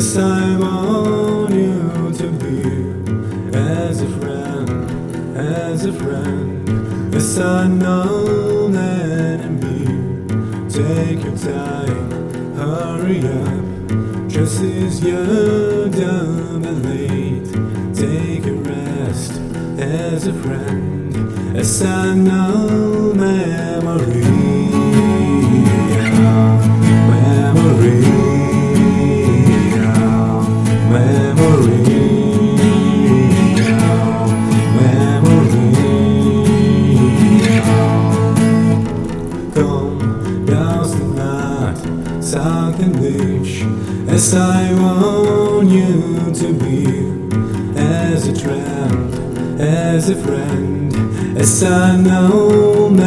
Yes, I want you to be as a friend, as a friend. Yes, I know that in me. Take your time, hurry up. Just as you're done and late, take a rest as a friend. Yes, I know memory. Southern Beach, as I want you to be, as a friend, as a friend, as I know